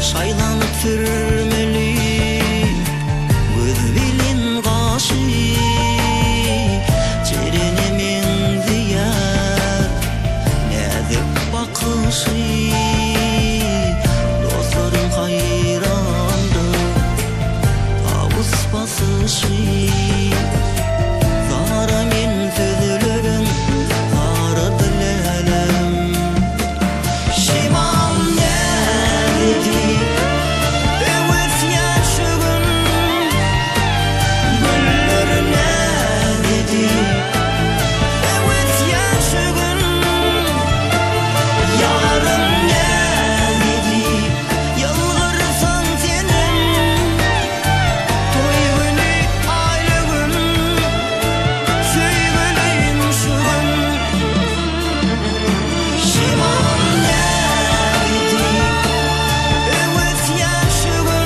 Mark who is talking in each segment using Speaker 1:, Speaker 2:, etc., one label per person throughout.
Speaker 1: şaylanıp sürmeli göz bilin gaşy cerenemin ziyar näzik bakışı dostlarım hayrandı tavus basışı zara men sözlerin zara dilelim şimal nädi evet yaşıgın güller nädi evet yaşıgın yarın nädi yalvarsan senin toy günü aile gün söyleyim şugun şimal nädi evet yaşıgın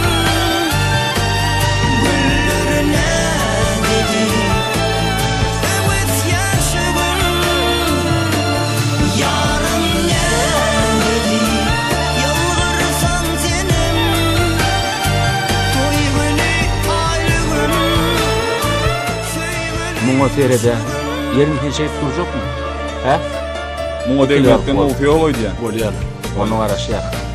Speaker 1: güller nädi evet yaşıgın yarın nädi yalvarsan senin toy günü aile gün
Speaker 2: Muňa serede yerin hiçe durjak mı? He?
Speaker 3: Muňa degletden okuýa boýdy ýa.
Speaker 2: Bolýar. Onu araşýar.